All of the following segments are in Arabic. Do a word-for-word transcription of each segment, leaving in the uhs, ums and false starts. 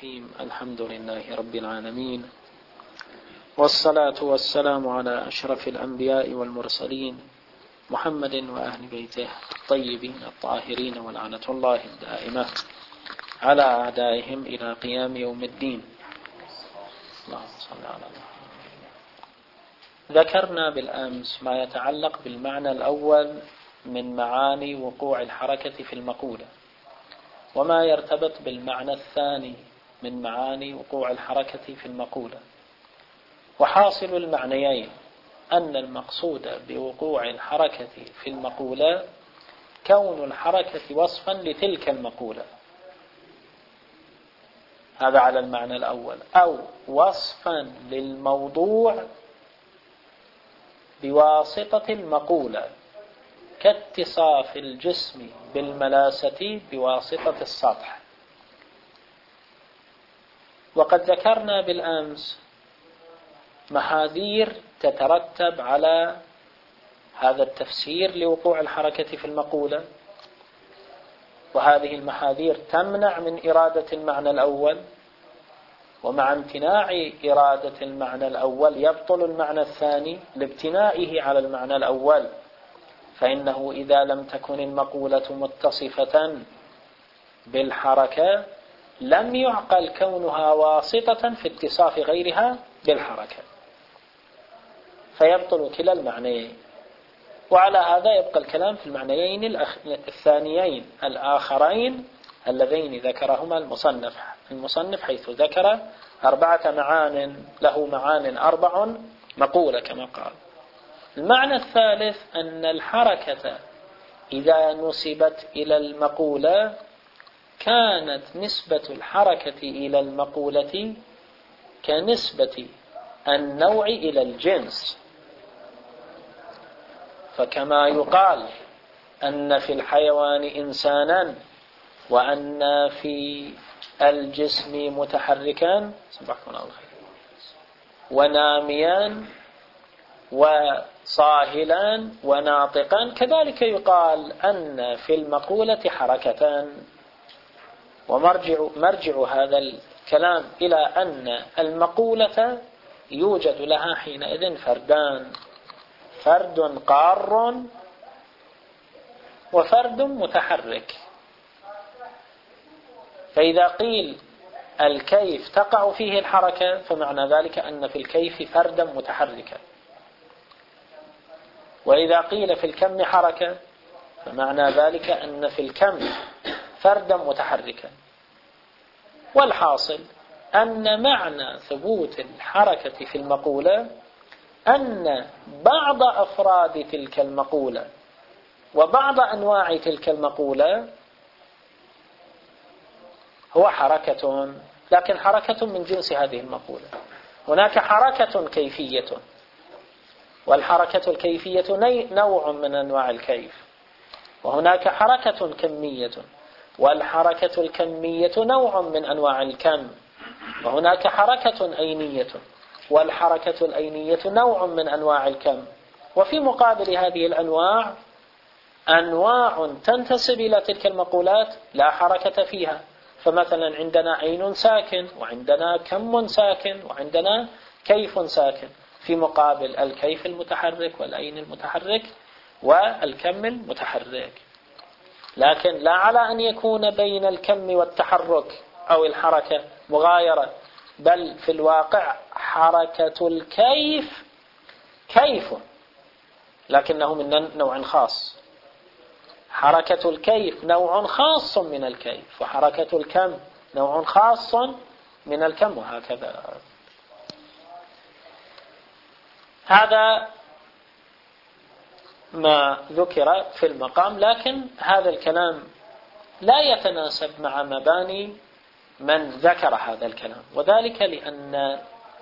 الرحيم. الحمد لله رب العالمين، والصلاة والسلام على أشرف الأنبياء والمرسلين محمد وأهل بيته الطيبين الطاهرين، ولعنة الله الدائمة على أعدائهم إلى قيام يوم الدين. اللهم صل على محمد. ذكرنا بالأمس ما يتعلق بالمعنى الأول من معاني وقوع الحركة في المقولة، وما يرتبط بالمعنى الثاني من معاني وقوع الحركة في المقولة. وحاصل المعنيين أن المقصود بوقوع الحركة في المقولة كون الحركة وصفا لتلك المقولة، هذا على المعنى الأول، أو وصفا للموضوع بواسطة المقولة، كاتصاف الجسم بالملاسة بواسطة السطح. وقد ذكرنا بالأمس محاذير تترتب على هذا التفسير لوقوع الحركة في المقولة، وهذه المحاذير تمنع من إرادة المعنى الأول، ومع امتناع إرادة المعنى الأول يبطل المعنى الثاني لابتنائه على المعنى الأول، فإنه إذا لم تكن المقولة متصفة بالحركة لم يعقل كونها واسطة في اتصاف غيرها بالحركة، فيبطل كلا المعنيين. وعلى هذا يبقى الكلام في المعنيين الثانيين الآخرين اللذين ذكرهما المصنف المصنف حيث ذكر أربعة معان، له معان أربع مقولة كما قال. المعنى الثالث أن الحركة إذا نسبت إلى المقولة كانت نسبة الحركة إلى المقولة كنسبة النوع إلى الجنس، فكما يقال أن في الحيوان إنسانا وأن في الجسم متحركان وناميان وصاهلان وناطقان، كذلك يقال أن في المقولة حركتان. ومرجع مرجع هذا الكلام إلى أن المقولة يوجد لها حينئذ فردان، فرد قار وفرد متحرك. فإذا قيل الكيف تقع فيه الحركة فمعنى ذلك أن في الكيف فردا متحركا، وإذا قيل في الكم حركة فمعنى ذلك أن في الكم فردا متحركا. والحاصل أن معنى ثبوت الحركة في المقولة أن بعض أفراد تلك المقولة وبعض أنواع تلك المقولة هو حركة، لكن حركة من جنس هذه المقولة. هناك حركة كيفية، والحركة الكيفية نوع من أنواع الكيف، وهناك حركة كمية، والحركة الكمية نوع من أنواع الكم، وهناك حركة أينية، والحركة الأينية نوع من أنواع الكم. وفي مقابل هذه الأنواع أنواع تنتسب إلى تلك المقولات لا حركة فيها، فمثلا عندنا عين ساكن، وعندنا كم ساكن، وعندنا كيف ساكن، في مقابل الكيف المتحرك والعين المتحرك والكم المتحرك. لكن لا على أن يكون بين الكم والتحرك أو الحركة مغايرة، بل في الواقع حركة الكيف كيف لكنه من نوع خاص، حركة الكيف نوع خاص من الكيف، وحركة الكم نوع خاص من الكم، وهكذا. هذا ما ذكر في المقام، لكن هذا الكلام لا يتناسب مع مباني من ذكر هذا الكلام، وذلك لأن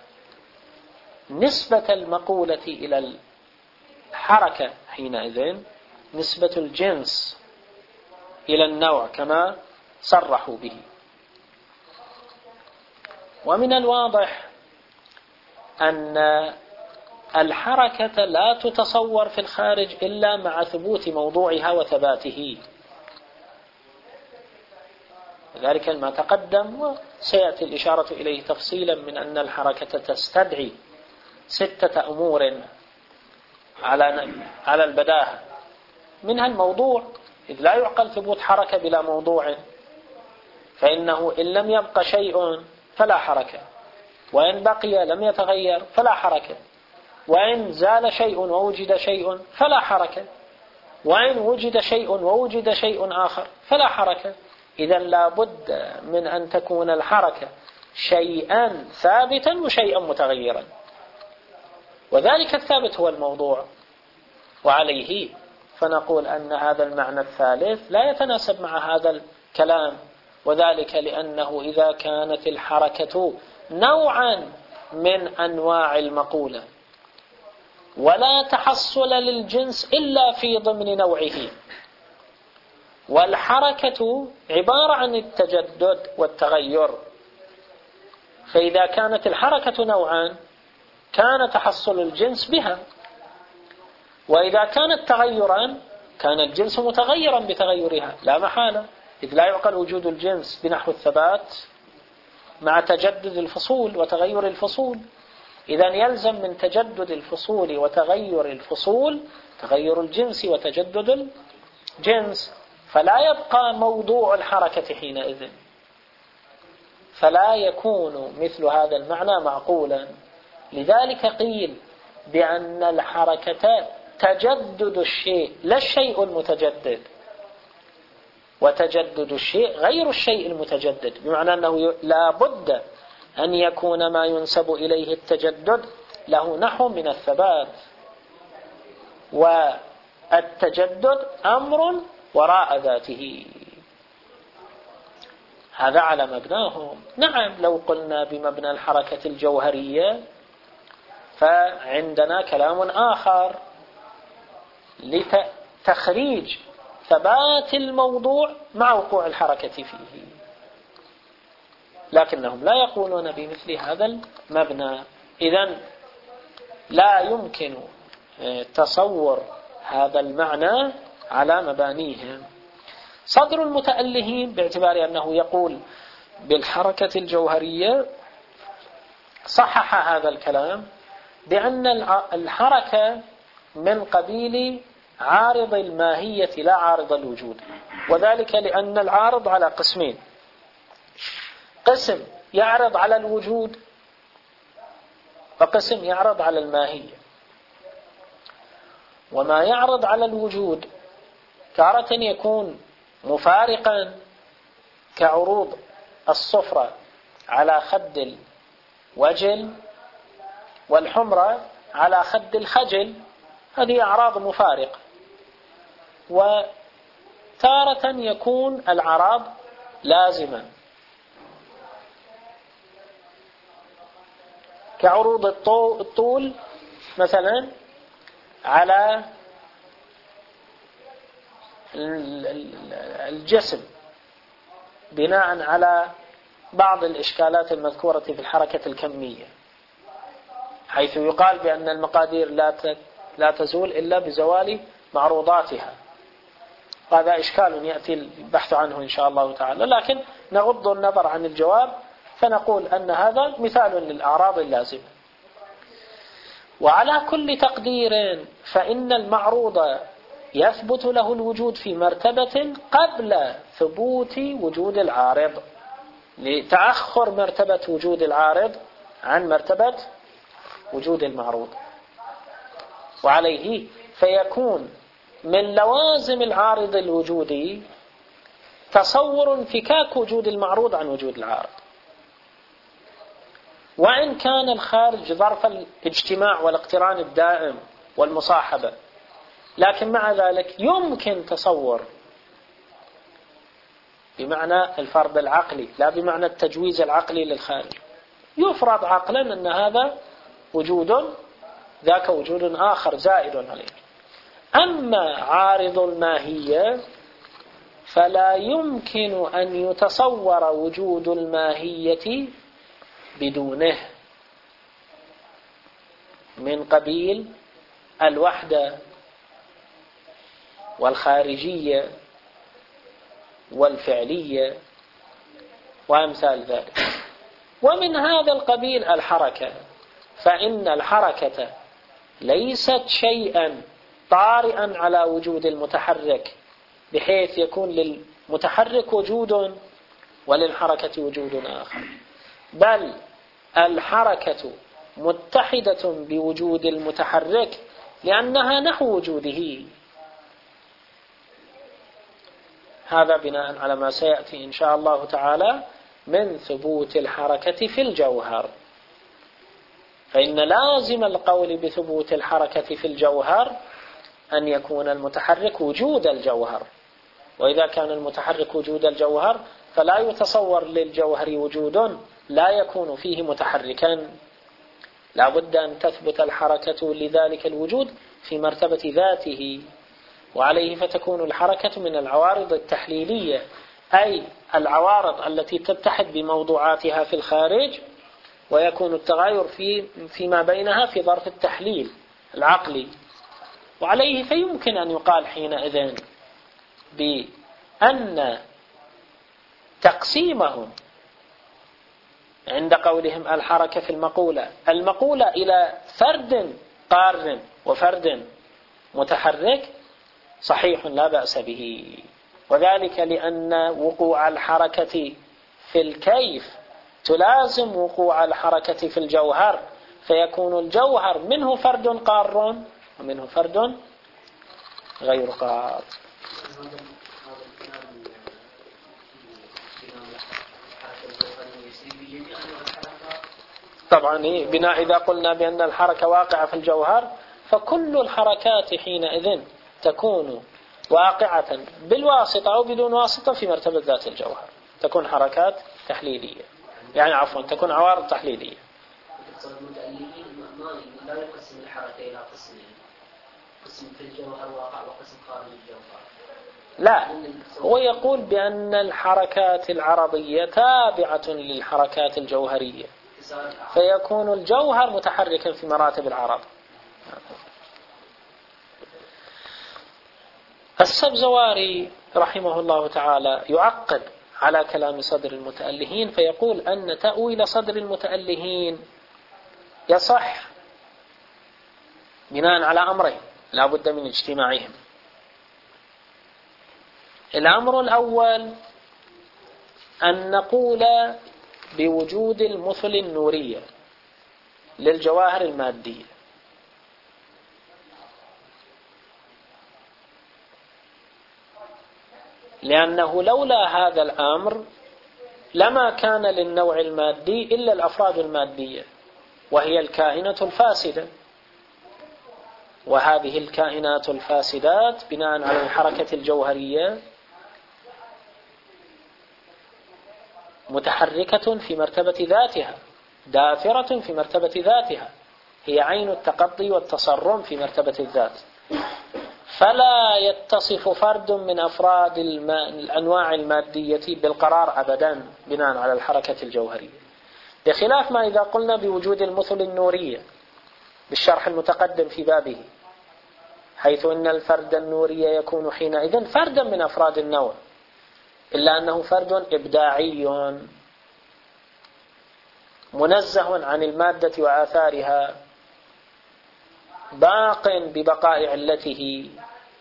نسبة المقولة إلى الحركة حينئذ نسبة الجنس إلى النوع كما صرحوا به. ومن الواضح أن الحركة لا تتصور في الخارج إلا مع ثبوت موضوعها وثباته، ذلك ما تقدم سيأتي الإشارة إليه تفصيلا من أن الحركة تستدعي ستة أمور على على البداهة، منها الموضوع، إذ لا يعقل ثبوت حركة بلا موضوع، فإنه إن لم يبق شيء فلا حركة، وإن بقي لم يتغير فلا حركة، وإن زال شيء ووجد شيء فلا حركة، وإن وجد شيء ووجد شيء آخر فلا حركة. إذا لا بد من أن تكون الحركة شيئا ثابتا وشيئا متغيرا، وذلك الثابت هو الموضوع. وعليه فنقول أن هذا المعنى الثالث لا يتناسب مع هذا الكلام، وذلك لأنه إذا كانت الحركة نوعا من أنواع المقولة ولا تحصل للجنس إلا في ضمن نوعه، والحركة عبارة عن التجدد والتغير، فإذا كانت الحركة نوعا كان تحصل الجنس بها، وإذا كانت تغيرا كان الجنس متغيرا بتغيرها لا محالة، إذ لا يعقل وجود الجنس بنحو الثبات مع تجدد الفصول وتغير الفصول. إذا يلزم من تجدد الفصول وتغير الفصول تغير الجنس وتجدد الجنس، فلا يبقى موضوع الحركة حينئذ، فلا يكون مثل هذا المعنى معقولا. لذلك قيل بأن الحركة تجدد الشيء لا الشيء المتجدد، وتجدد الشيء غير الشيء المتجدد، بمعنى أنه لا بد أن يكون ما ينسب إليه التجدد له نحو من الثبات، والتجدد أمر وراء ذاته. هذا على مبناهم. نعم لو قلنا بمبنى الحركة الجوهرية فعندنا كلام آخر لتخريج ثبات الموضوع مع وقوع الحركة فيه، لكنهم لا يقولون بمثل هذا المبنى. إذن لا يمكن تصور هذا المعنى على مبانيهم. صدر المتألهين باعتبار أنه يقول بالحركة الجوهرية صحح هذا الكلام بأن الحركة من قبيل عارض الماهية لا عارض الوجود، وذلك لأن العارض على قسمين: قسم يعرض على الوجود وقسم يعرض على الماهية. وما يعرض على الوجود تارة يكون مفارقا كعروض الصفرة على خد الوجل والحمرة على خد الخجل، هذه أعراض مفارقة. وتارة يكون الأعراض لازما كعروض الطول مثلا على الجسم بناء على بعض الإشكالات المذكورة في الحركة الكمية، حيث يقال بأن المقادير لا لا تزول إلا بزوال معروضاتها. هذا إشكال يأتي البحث عنه إن شاء الله تعالى، لكن نغض النظر عن الجواب فنقول أن هذا مثال للأعراض اللازمة. وعلى كل تقدير فإن المعروض يثبت له الوجود في مرتبة قبل ثبوت وجود العارض، لتأخر مرتبة وجود العارض عن مرتبة وجود المعروض. وعليه فيكون من لوازم العارض الوجودي تصور انفكاك وجود المعروض عن وجود العارض، وإن كان الخارج ظرف الاجتماع والاقتران الدائم والمصاحبة، لكن مع ذلك يمكن تصور بمعنى الفرض العقلي لا بمعنى التجويز العقلي للخارج، يفرض عقلا أن هذا وجود ذاك وجود آخر زائد عليه. أما عارض الماهية فلا يمكن أن يتصور وجود الماهية بدونه، من قبيل الوحدة والخارجية والفعلية وأمثال ذلك. ومن هذا القبيل الحركة، فإن الحركة ليست شيئا طارئا على وجود المتحرك بحيث يكون للمتحرك وجود وللحركة وجود آخر، بل الحركة متحدة بوجود المتحرك لأنها نحو وجوده. هذا بناء على ما سيأتي إن شاء الله تعالى من ثبوت الحركة في الجوهر. فإن لازم القول بثبوت الحركة في الجوهر أن يكون المتحرك وجود الجوهر، وإذا كان المتحرك وجود الجوهر فلا يتصور للجوهر وجود لا يكون فيه متحركا، لا بد أن تثبت الحركة لذلك الوجود في مرتبة ذاته، وعليه فتكون الحركة من العوارض التحليلية، أي العوارض التي تتحد بموضوعاتها في الخارج ويكون التغاير في فيما بينها في ظرف التحليل العقلي. وعليه فيمكن أن يقال حينئذ بأن تقسيمهم عند قولهم الحركة في المقولة المقولة إلى فرد قار وفرد متحرك صحيح لا بأس به، وذلك لأن وقوع الحركة في الكيف تلازم وقوع الحركة في الجوهر، فيكون الجوهر منه فرد قار ومنه فرد غير قار. طبعا بناء إذا قلنا بأن الحركة واقعة في الجوهر فكل الحركات حينئذ تكون واقعة بالواسطة أو بدون واسطة في مرتبة ذات الجوهر، تكون حركات تحليلية، يعني عفوا تكون عوارض تحليلية. لا يقسم الحركة إلى قسمين، قسم في الجوهر واقع وقسم خارج الجوهر. لا، هو يقول بأن الحركات العرضية تابعة للحركات الجوهرية، فيكون الجوهر متحركا في مراتب العرض. السبزواري رحمه الله تعالى يعقد على كلام صدر المتألهين فيقول أن تأويل صدر المتألهين يصح بناء على أمرين لا بد من اجتماعهم. الأمر الأول أن نقول بوجود المثل النورية للجواهر المادية، لأنه لولا هذا الأمر لما كان للنوع المادي إلا الأفراد المادية وهي الكائنة الفاسدة، وهذه الكائنات الفاسدات بناء على الحركة الجوهرية متحركة في مرتبة ذاتها، دافرة في مرتبة ذاتها، هي عين التقضي والتصرم في مرتبة الذات، فلا يتصف فرد من أفراد الأنواع المادية بالقرار أبدا بناء على الحركة الجوهرية، بخلاف ما إذا قلنا بوجود المثل النورية بالشرح المتقدم في بابه، حيث أن الفرد النوري يكون حينئذ فردا من أفراد النوع، إلا أنه فرد إبداعي منزه عن المادة وآثارها، باق ببقاء علته،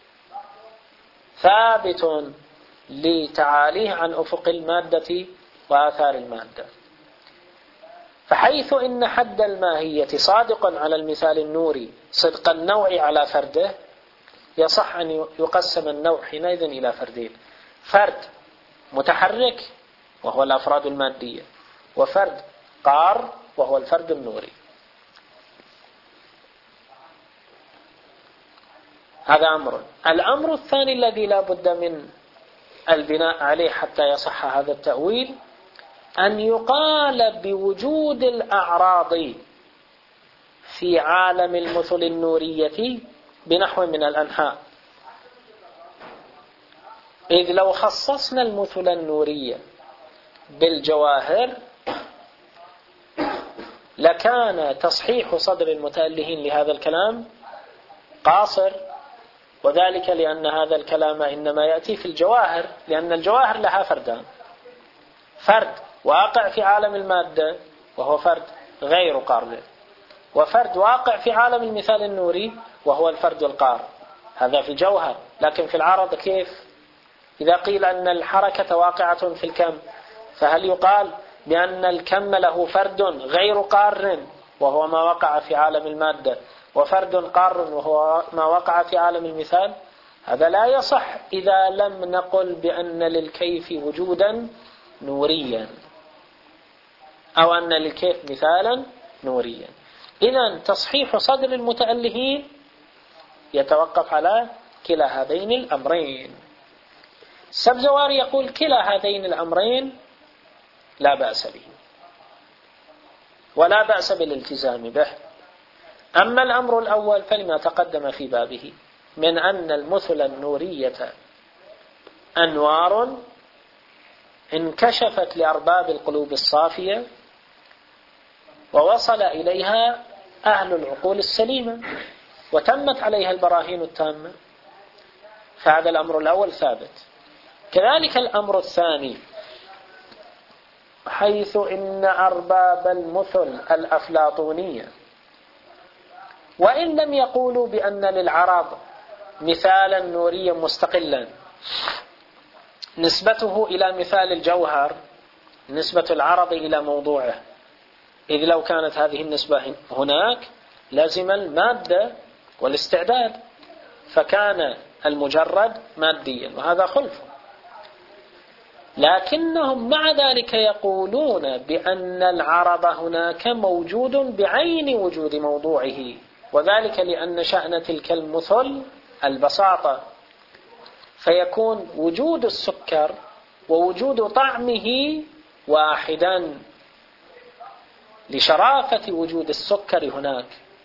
ثابت لتعاليه عن أفق المادة وآثار المادة. فحيث إن حد الماهية صادق على المثال النوري صدق النوع على فرده، يصح أن يقسم النوع حينئذ إلى فردين: فرد متحرك وهو الأفراد المادية، وفرد قار وهو الفرد النوري. هذا أمر. الأمر الثاني الذي لا بد من البناء عليه حتى يصح هذا التأويل أن يقال بوجود الأعراض في عالم المثل النورية بنحو من الأنحاء، إذ لو خصصنا المثل النورية بالجواهر لكان تصحيح صدر المتألهين لهذا الكلام قاصر، وذلك لأن هذا الكلام إنما يأتي في الجواهر، لأن الجواهر لها فردان: فرد واقع في عالم المادة وهو فرد غير قار له، وفرد واقع في عالم المثال النوري وهو الفرد القار. هذا في الجوهر. لكن في العرض كيف؟ إذا قيل أن الحركة واقعة في الكم، فهل يقال بأن الكم له فرد غير قار وهو ما وقع في عالم المادة، وفرد قار وهو ما وقع في عالم المثال؟ هذا لا يصح إذا لم نقل بأن للكيف وجودا نوريا أو أن للكيف مثالا نوريا. إذن تصحيح صدر المتألهين يتوقف على كلا هذين الأمرين. السبزواري يقول كلا هذين الأمرين لا بأس به ولا بأس بالالتزام به. أما الأمر الأول فلما تقدم في بابه من أن المثل النورية أنوار انكشفت لأرباب القلوب الصافية ووصل إليها أهل العقول السليمة وتمت عليها البراهين التامة، فهذا الأمر الأول ثابت. كذلك الأمر الثاني، حيث إن أرباب المثل الأفلاطونية وإن لم يقولوا بأن للعرض مثالا نوريا مستقلا نسبته إلى مثال الجوهر نسبة العرض إلى موضوعه، إذ لو كانت هذه النسبة هناك لازم المادة والاستعداد، فكان المجرد ماديا وهذا خلف. لكنهم مع ذلك يقولون بأن العرض هناك موجود بعين وجود موضوعه، وذلك لأن شأن تلك المثل البساطة، فيكون وجود السكر ووجود طعمه واحدا لشرافة وجود السكر هناك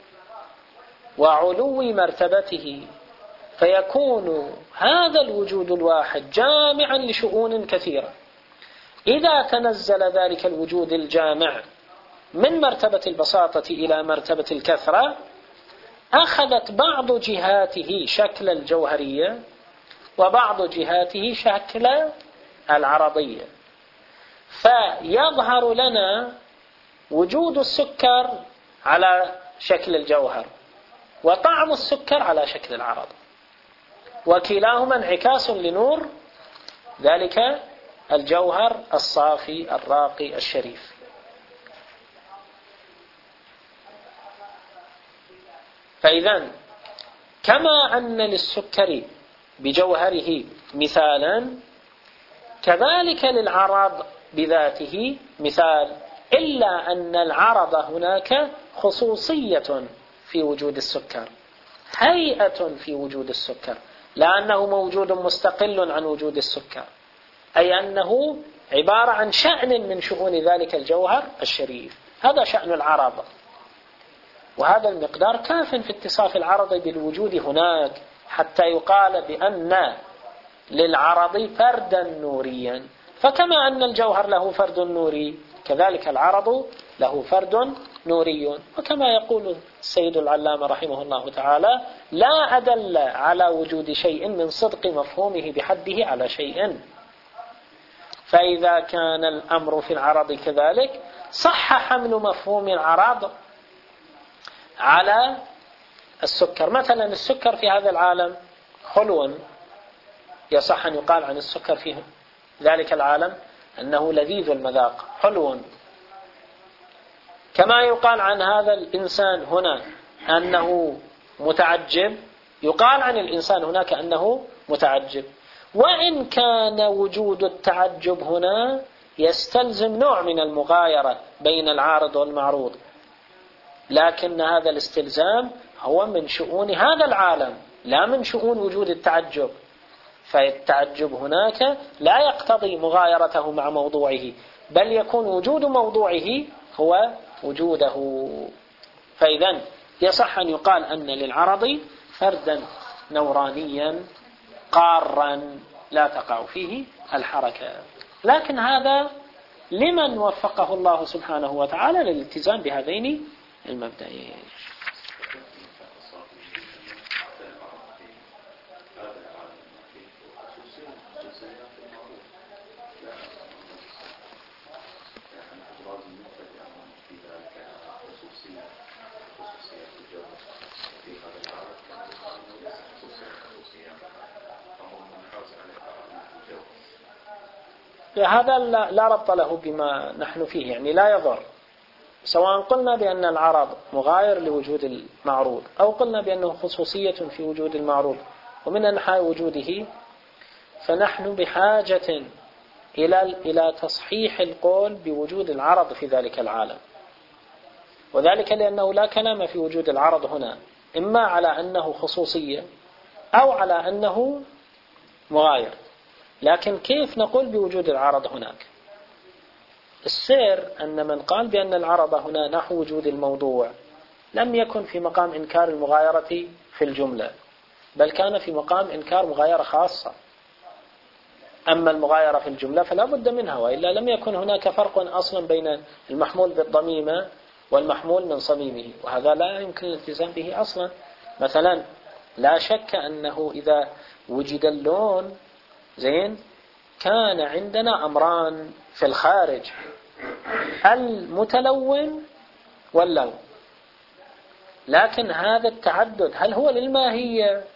وعلو مرتبته، فيكون هذا الوجود الواحد جامعا لشؤون كثيرة. إذا تنزل ذلك الوجود الجامع من مرتبة البساطة إلى مرتبة الكثرة أخذت بعض جهاته شكل الجوهرية وبعض جهاته شكل العرضية، فيظهر لنا وجود السكر على شكل الجوهر وطعم السكر على شكل العرض، وكلاهما انعكاس لنور ذلك الجوهر الصافي الراقي الشريف. فإذا كما أن للسكر بجوهره مثالا كذلك للعرض بذاته مثال، إلا أن العرض هناك خصوصية في وجود السكر، هيئة في وجود السكر، لا أنه موجود مستقل عن وجود السكر، أي أنه عبارة عن شأن من شؤون ذلك الجوهر الشريف. هذا شأن العرض، وهذا المقدار كاف في اتصاف العرض بالوجود هناك حتى يقال بأن للعرض فردا نوريا. فكما أن الجوهر له فرد نوري كذلك العرض له فرد نوري. وكما يقول السيد العلامة رحمه الله تعالى: لا أدل على وجود شيء من صدق مفهومه بحده على شيء. فإذا كان الأمر في العرض كذلك صح حمل مفهوم العرض على السكر. مثلا السكر في هذا العالم حلو، يصح أن يقال عن السكر في ذلك العالم أنه لذيذ المذاق حلو، كما يقال عن هذا الإنسان هنا أنه متعجب، يقال عن الإنسان هناك أنه متعجب، وإن كان وجود التعجب هنا يستلزم نوع من المغايرة بين العارض والمعروض، لكن هذا الاستلزام هو من شؤون هذا العالم لا من شؤون وجود التعجب، فالتعجب هناك لا يقتضي مغايرته مع موضوعه، بل يكون وجود موضوعه هو وجوده. فإذا يصح أن يقال أن للعرض فردا نورانيا قارا لا تقع فيه الحركة. لكن هذا لمن وفقه الله سبحانه وتعالى للالتزام بهذين المبدئين. هذا لا ربط له بما نحن فيه، يعني لا يضر، سواء قلنا بأن العرض مغاير لوجود المعروض أو قلنا بأنه خصوصية في وجود المعروض ومن أنحاء وجوده، فنحن بحاجة إلى إلى تصحيح القول بوجود العرض في ذلك العالم، وذلك لأنه لا كلام في وجود العرض هنا، إما على أنه خصوصية أو على أنه مغاير. لكن كيف نقول بوجود العرض هناك؟ السير أن من قال بأن العرض هنا نحو وجود الموضوع لم يكن في مقام إنكار المغايرة في الجملة، بل كان في مقام إنكار مغايرة خاصة. أما المغايرة في الجملة فلا بد منها، وإلا لم يكن هناك فرق أصلا بين المحمول بالضميمة والمحمول من صميمه، وهذا لا يمكن الالتزام به أصلا. مثلا لا شك أنه إذا وجد اللون زين كان عندنا أمران في الخارج: المتلون واللون. لكن هذا التعدد هل هو للماهية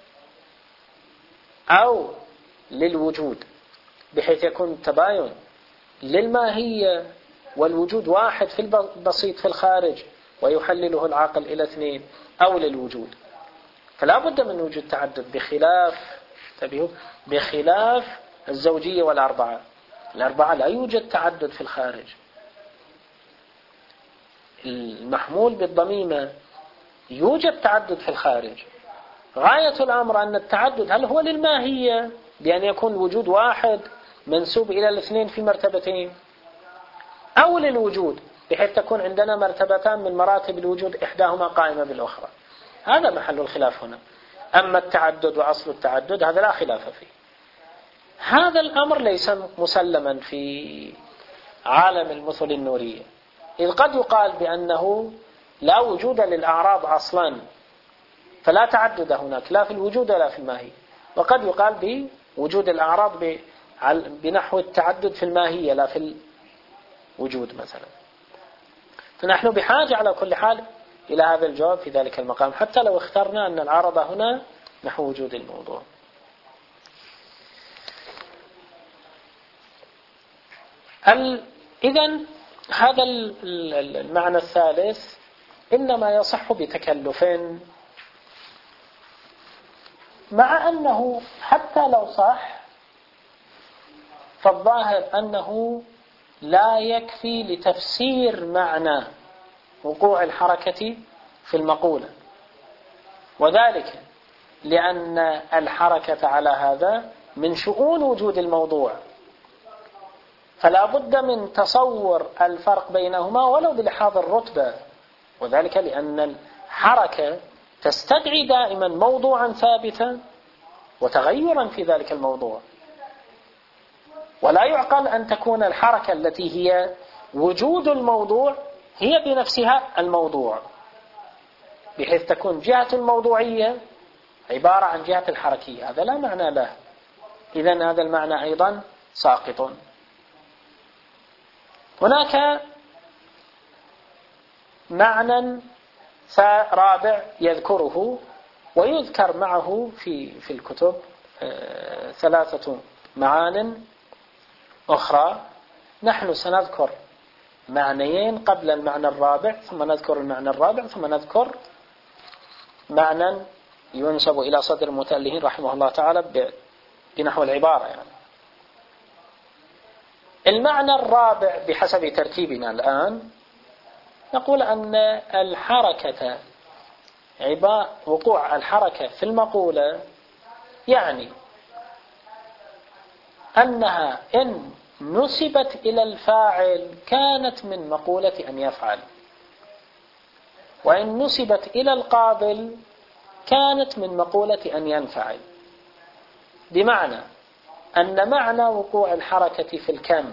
أو للوجود، بحيث يكون التباين للماهية والوجود واحد في البسيط في الخارج ويحلله العقل إلى اثنين، أو للوجود؟ فلا بد من وجود تعدد، بخلاف تبيه بخلاف الزوجية والأربعة. الأربعة لا يوجد تعدد في الخارج. المحمول بالضميمة يوجد تعدد في الخارج. غاية الأمر أن التعدد هل هو للماهية بأن يكون الوجود واحد منسوب إلى الاثنين في مرتبتين، أو للوجود بحيث تكون عندنا مرتبتان من مراتب الوجود إحداهما قائمة بالأخرى. هذا محل الخلاف هنا. أما التعدد وأصل التعدد هذا لا خلاف فيه. هذا الأمر ليس مسلما في عالم المثل النورية، إذ قد يقال بأنه لا وجود للأعراض أصلا، فلا تعدد هناك لا في الوجود ولا في الماهية. وقد يقال بوجود الأعراض بنحو التعدد في الماهية لا في الوجود مثلا. فنحن بحاجة على كل حال إلى هذا الجواب في ذلك المقام، حتى لو اخترنا أن العرض هنا نحو وجود الموضوع. إذن هذا المعنى الثالث إنما يصح بتكلف، مع أنه حتى لو صح فالظاهر أنه لا يكفي لتفسير معنى وقوع الحركة في المقولة، وذلك لأن الحركة على هذا من شؤون وجود الموضوع، فلا بد من تصور الفرق بينهما ولو بلحاظ الرتبة، وذلك لأن الحركة تستدعي دائما موضوعا ثابتا وتغيرا في ذلك الموضوع، ولا يعقل أن تكون الحركة التي هي وجود الموضوع هي بنفسها الموضوع، بحيث تكون جهة الموضوعية عبارة عن جهة الحركية. هذا لا معنى له، إذن هذا المعنى أيضا ساقط. هناك معنى رابع يذكره ويذكر معه في في الكتب ثلاثة معان أخرى. نحن سنذكر معنيين قبل المعنى الرابع، ثم نذكر المعنى الرابع، ثم نذكر معنى ينسب إلى صدر المتألهين رحمه الله تعالى بنحو العبارة. يعني المعنى الرابع بحسب ترتيبنا الآن نقول أن الحركة عبارة وقوع الحركة في المقولة يعني أنها إن نسبت إلى الفاعل كانت من مقولة أن يفعل، وإن نسبت إلى القابل كانت من مقولة أن ينفعل. بمعنى أن معنى وقوع الحركة في الكم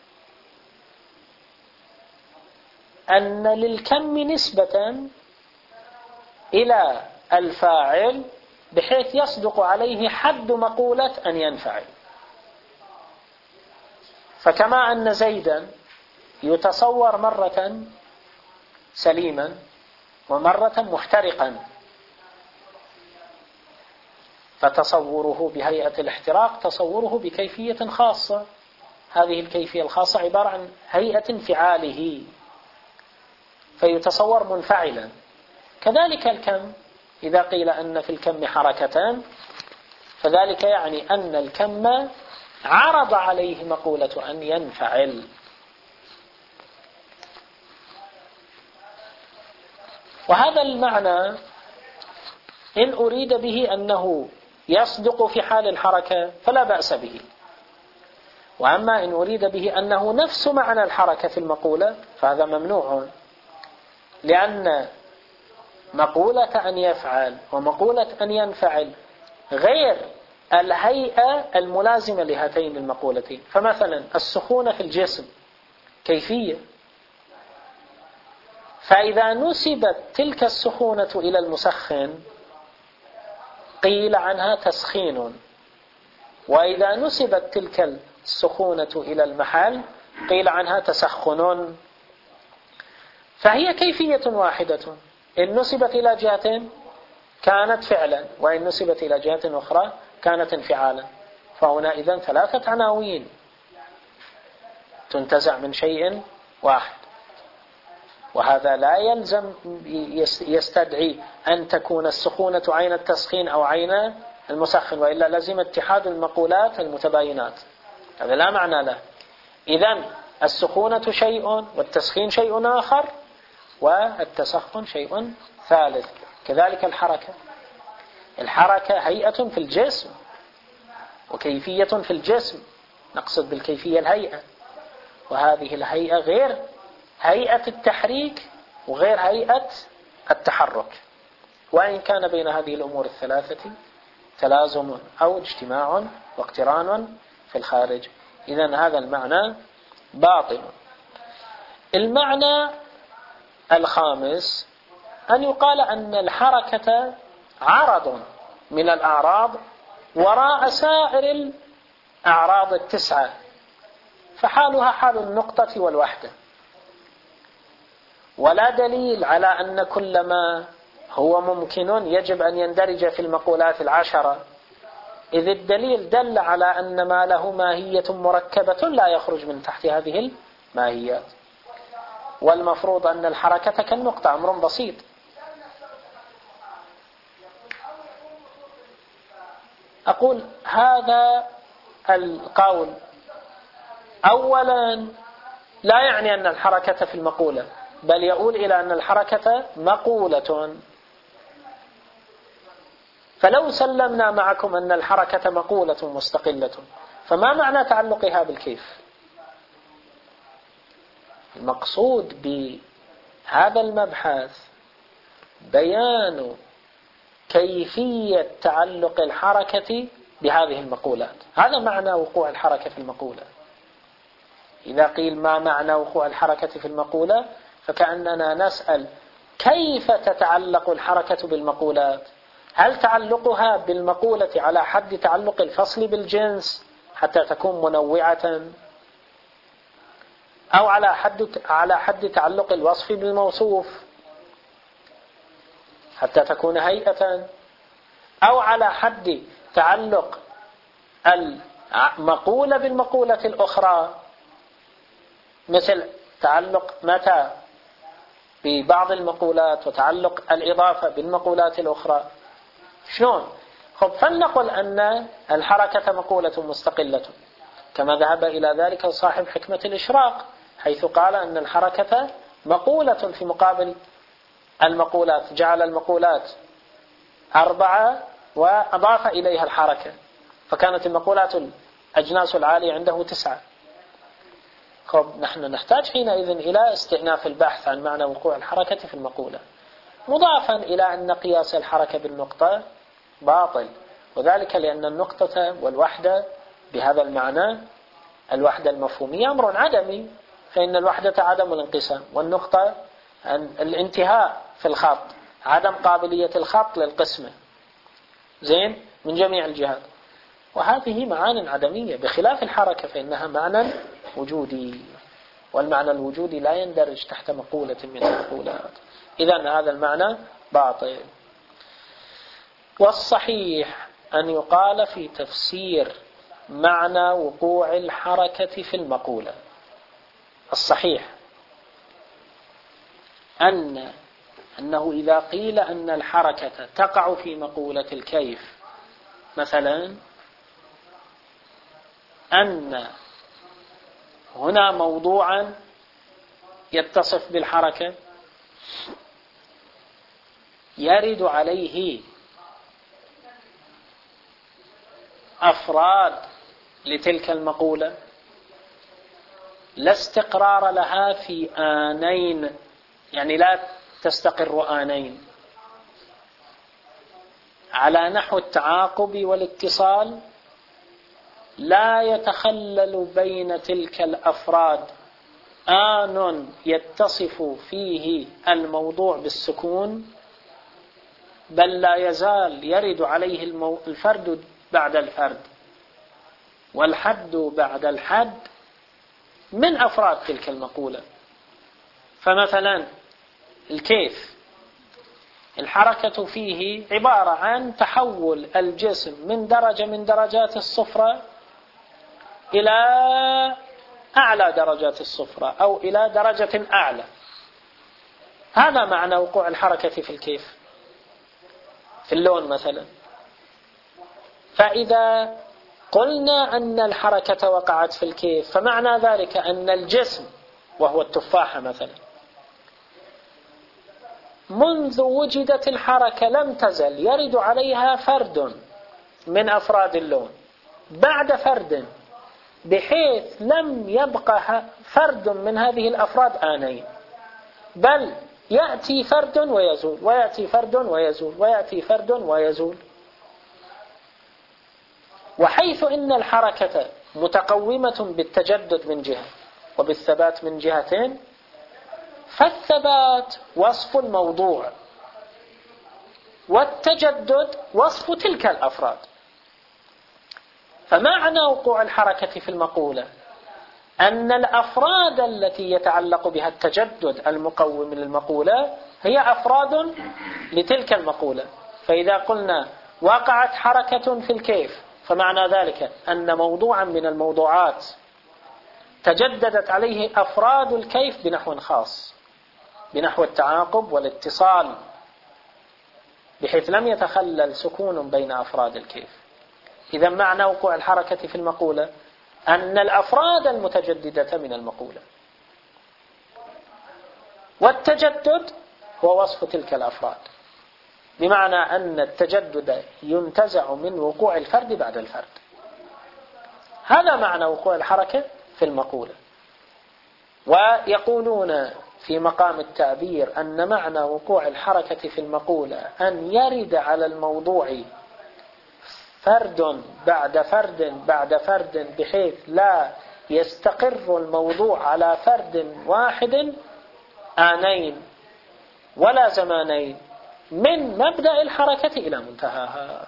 أن للكم نسبة إلى الفاعل بحيث يصدق عليه حد مقولة أن ينفعل. فكما أن زيدا يتصور مرة سليما ومرة محترقا، فتصوره بهيئة الاحتراق تصوره بكيفية خاصة، هذه الكيفية الخاصة عبارة عن هيئة انفعاله فيتصور منفعلا. كذلك الكم، إذا قيل أن في الكم حركتان فذلك يعني أن الكم عرض عليه مقولة أن ينفعل. وهذا المعنى إن أريد به أنه يصدق في حال الحركة فلا بأس به، وأما إن أريد به أنه نفس معنى الحركة في المقولة فهذا ممنوع، لأن مقولة أن يفعل ومقولة أن ينفعل غير الهيئة الملازمة لهاتين المقولتين. فمثلا السخونة في الجسم كيفية، فإذا نسبت تلك السخونة إلى المسخن قيل عنها تسخين، وإذا نسبت تلك السخونة إلى المحل قيل عنها تسخن. فهي كيفية واحدة، إن نسبت إلى جهة كانت فعلا، وإن نسبت إلى جهة أخرى كانت انفعالا. فهنا إذن ثلاثة عناوين تنتزع من شيء واحد، وهذا لا يلزم يستدعي أن تكون السخونة عين التسخين أو عين المسخن، وإلا لازم اتحاد المقولات المتباينات، هذا لا معنى له. إذن السخونة شيء والتسخين شيء آخر والتسخن شيء ثالث. كذلك الحركة، الحركة هيئة في الجسم وكيفية في الجسم، نقصد بالكيفية الهيئة، وهذه الهيئة غير هيئة التحريك وغير هيئة التحرك، وإن كان بين هذه الأمور الثلاثة تلازم أو اجتماع واقتران في الخارج. إذن هذا المعنى باطل. المعنى الخامس أن يقال أن الحركة عرض من الأعراض وراء سائر الأعراض التسعة، فحالها حال النقطة والوحدة، ولا دليل على أن كل ما هو ممكن يجب أن يندرج في المقولات العشرة، إذ الدليل دل على أن ما له ماهية مركبة لا يخرج من تحت هذه الماهيات، والمفروض أن الحركة كالنقطة، أمر بسيط. أقول هذا القول أولا لا يعني أن الحركة في المقولة، بل يقول إلى أن الحركة مقولة. فلو سلمنا معكم أن الحركة مقولة مستقلة فما معنى تعلقها بالكيف؟ المقصود بهذا المبحث بيان كيفية تعلق الحركة بهذه المقولات، هذا معنى وقوع الحركة في المقولة. إذا قيل ما معنى وقوع الحركة في المقولة فكأننا نسأل كيف تتعلق الحركة بالمقولات؟ هل تعلقها بالمقولة على حد تعلق الفصل بالجنس حتى تكون منوعة، أو على حد على حد تعلق الوصف بالموصوف حتى تكون هيئة، أو على حد تعلق المقولة بالمقولة الأخرى، مثل تعلق متى ببعض المقولات وتعلق الإضافة بالمقولات الأخرى. شلون؟ خب فلنقل أن الحركة مقولة مستقلة كما ذهب إلى ذلك صاحب حكمة الإشراق، حيث قال أن الحركة مقولة في مقابل المقولات، جعل المقولات أربعة وأضاف إليها الحركة، فكانت المقولات الأجناس العالية عنده تسعة. خب نحن نحتاج حينئذ إلى استئناف البحث عن معنى وقوع الحركة في المقولة، مضافا إلى أن قياس الحركة بالنقطة باطل، وذلك لأن النقطة والوحدة بهذا المعنى الوحدة المفهومية أمر عدمي، فإن الوحدة عدم الانقسام، والنقطة الانتهاء في الخط، عدم قابلية الخط للقسمة زين من جميع الجهات، وهذه معان عدمية، بخلاف الحركة فإنها معنى وجودي، والمعنى الوجودي لا يندرج تحت مقولة من المقولات. إذن هذا المعنى باطل. والصحيح أن يقال في تفسير معنى وقوع الحركة في المقولة. الصحيح أن أنه إذا قيل أن الحركة تقع في مقولة الكيف، مثلا أن هنا موضوعا يتصف بالحركة يرد عليه أفراد لتلك المقولة لا استقرار لها في آنين، يعني لا تستقر آنين على نحو التعاقب والاتصال، لا يتخلل بين تلك الأفراد آن يتصف فيه الموضوع بالسكون، بل لا يزال يرد عليه الفرد بعد الفرد والحد بعد الحد من أفراد تلك المقولة. فمثلا الكيف الحركة فيه عبارة عن تحول الجسم من درجة من درجات الصفرة إلى أعلى درجات الصفرة أو إلى درجة أعلى. هذا معنى وقوع الحركة في الكيف. في اللون مثلا، فإذا قلنا أن الحركة وقعت في الكيف فمعنى ذلك أن الجسم وهو التفاحة مثلا منذ وجدت الحركة لم تزل يرد عليها فرد من أفراد اللون بعد فرد، بحيث لم يبقى فرد من هذه الأفراد آنين، بل يأتي فرد ويزول ويأتي فرد ويزول ويأتي فرد ويزول. وحيث إن الحركة متقومة بالتجدد من جهة وبالثبات من جهتين، فالثبات وصف الموضوع والتجدد وصف تلك الأفراد. فمعنى وقوع الحركة في المقولة أن الأفراد التي يتعلق بها التجدد المقوم للمقولة هي أفراد لتلك المقولة. فإذا قلنا وقعت حركة في الكيف فمعنى ذلك أن موضوعا من الموضوعات تجددت عليه أفراد الكيف بنحو خاص، بنحو التعاقب والاتصال، بحيث لم يتخلل سكون بين أفراد الكيف. إذا معنى وقوع الحركة في المقولة أن الأفراد المتجددة من المقولة، والتجدد هو وصف تلك الأفراد، بمعنى أن التجدد ينتزع من وقوع الفرد بعد الفرد. هذا معنى وقوع الحركة في المقولة. ويقولون في مقام التعبير أن معنى وقوع الحركة في المقولة أن يرد على الموضوع فرد بعد فرد بعد فرد، بحيث لا يستقر الموضوع على فرد واحد آنين ولا زمانين من مبدأ الحركة إلى منتهاها.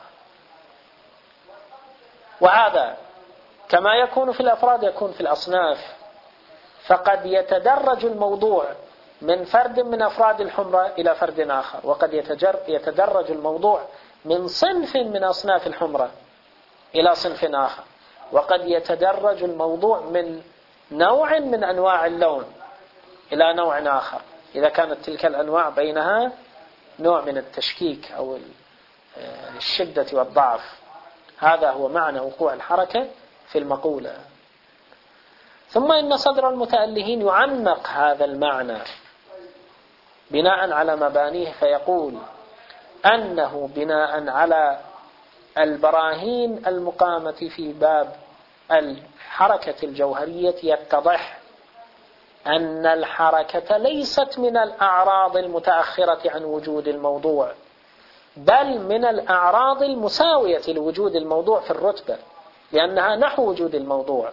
وهذا كما يكون في الأفراد يكون في الأصناف، فقد يتدرج الموضوع من فرد من أفراد الحمرة إلى فرد آخر، وقد يتدرج الموضوع من صنف من أصناف الحمرة إلى صنف آخر، وقد يتدرج الموضوع من نوع من أنواع اللون إلى نوع آخر، إذا كانت تلك الأنواع بينها نوع من التشكيك أو الشدة والضعف. هذا هو معنى وقوع الحركة في المقولة. ثم إن صدر المتألهين يعمق هذا المعنى بناء على مبانيه، فيقول أنه بناء على البراهين المقامة في باب الحركة الجوهرية يتضح أن الحركة ليست من الأعراض المتأخرة عن وجود الموضوع، بل من الأعراض المساوية لوجود الموضوع في الرتبة، لأنها نحو وجود الموضوع،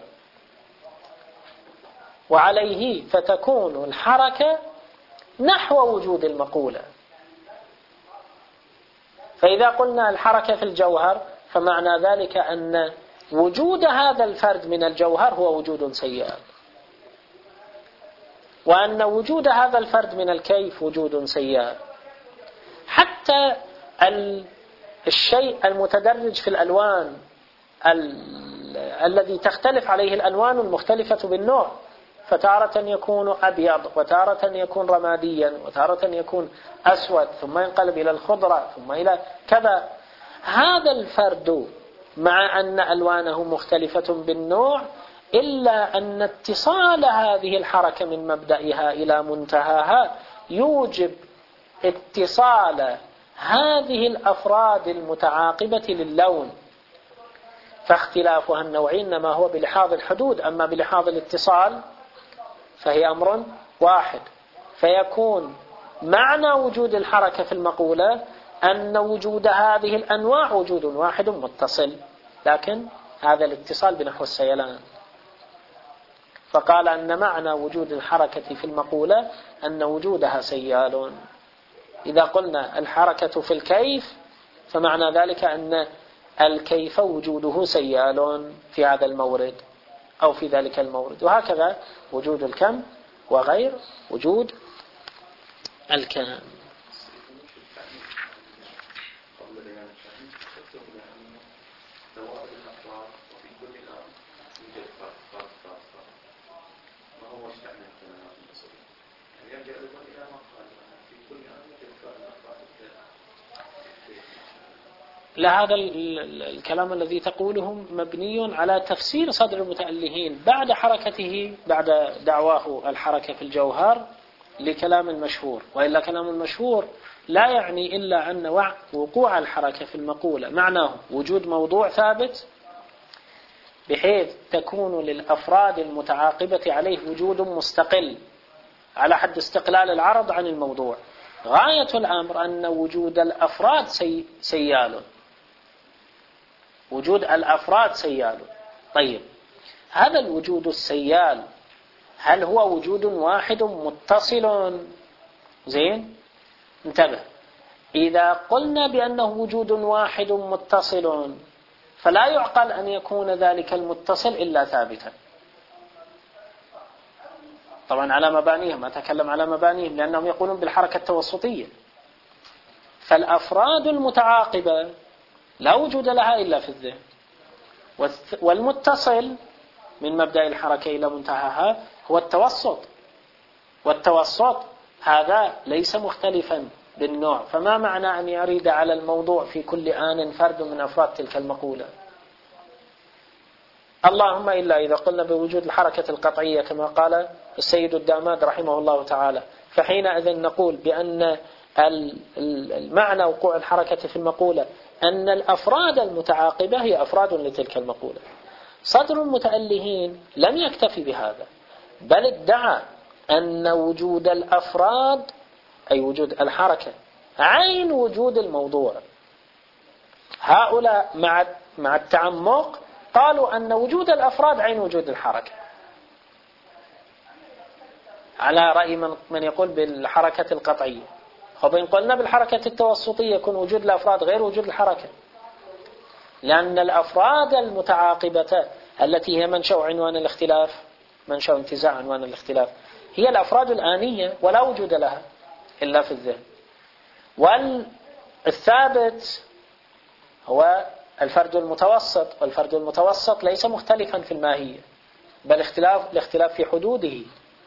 وعليه فتكون الحركة نحو وجود المقولة. فإذا قلنا الحركة في الجوهر فمعنى ذلك أن وجود هذا الفرد من الجوهر هو وجود سيء، وأن وجود هذا الفرد من الكيف وجود سيء. حتى الشيء المتدرج في الألوان ال... الذي تختلف عليه الألوان المختلفة بالنوع، فتارة يكون أبيض وتارة يكون رماديا وتارة يكون أسود ثم ينقلب إلى الخضرة ثم إلى كذا. هذا الفرد مع أن ألوانه مختلفة بالنوع، إلا أن اتصال هذه الحركة من مبدئها إلى منتهاها يوجب اتصال هذه الأفراد المتعاقبة للون، فاختلافها النوعي إنما هو بلحاظ الحدود، أما بلحاظ الاتصال فهي أمر واحد. فيكون معنى وجود الحركة في المقولة أن وجود هذه الأنواع وجود واحد متصل، لكن هذا الاتصال بنحو السيلان. فقال أن معنى وجود الحركة في المقولة أن وجودها سيال. إذا قلنا الحركة في الكيف فمعنى ذلك أن الكيف وجوده سيال في هذا المورد أو في ذلك المورد، وهكذا وجود الكم وغير وجود الكم. لهذا الكلام الذي تقوله مبني على تفسير صدر المتألهين بعد حركته، بعد دعواه الحركة في الجوهر لكلام المشهور. وإلا كلام المشهور لا يعني إلا أن وقوع الحركة في المقولة معناه وجود موضوع ثابت بحيث تكون للأفراد المتعاقبة عليه وجود مستقل على حد استقلال العرض عن الموضوع. غاية الأمر أن وجود الأفراد سي سيال، وجود الأفراد سيال. طيب، هذا الوجود السيال هل هو وجود واحد متصل؟ زين، انتبه، إذا قلنا بأنه وجود واحد متصل فلا يعقل أن يكون ذلك المتصل إلا ثابتا. طبعا على مبانيهم، ما أتكلم على مبانيهم لأنهم يقولون بالحركة التوسطية. فالأفراد المتعاقبة لا وجود لها إلا في الذهن، والمتصل من مبدأ الحركة إلى منتهاها هو التوسط، والتوسط هذا ليس مختلفا بالنوع. فما معنى أن يريد على الموضوع في كل آن فرد من أفراد تلك المقولة؟ اللهم إلا إذا قلنا بوجود الحركة القطعية كما قال السيد الداماد رحمه الله تعالى، فحينئذ نقول بأن المعنى وقوع الحركة في المقولة أن الأفراد المتعاقبة هي أفراد لتلك المقولة. صدر المتألهين لم يكتفي بهذا، بل ادعى أن وجود الأفراد أي وجود الحركة عين وجود الموضوع. هؤلاء مع مع التعمق قالوا أن وجود الأفراد عين وجود الحركة، على رأي من, من يقول بالحركة القطعية. وبين قلنا بالحركة التوسطية يكون وجود الأفراد غير وجود الحركة، لأن الأفراد المتعاقبة التي هي منشأ عنوان الاختلاف، منشأ انتزاع عنوان الاختلاف، هي الأفراد الآنية ولا وجود لها إلا في الذهن. والثابت هو الفرد المتوسط، والفرد المتوسط ليس مختلفا في الماهية، بل اختلاف الاختلاف في حدوده.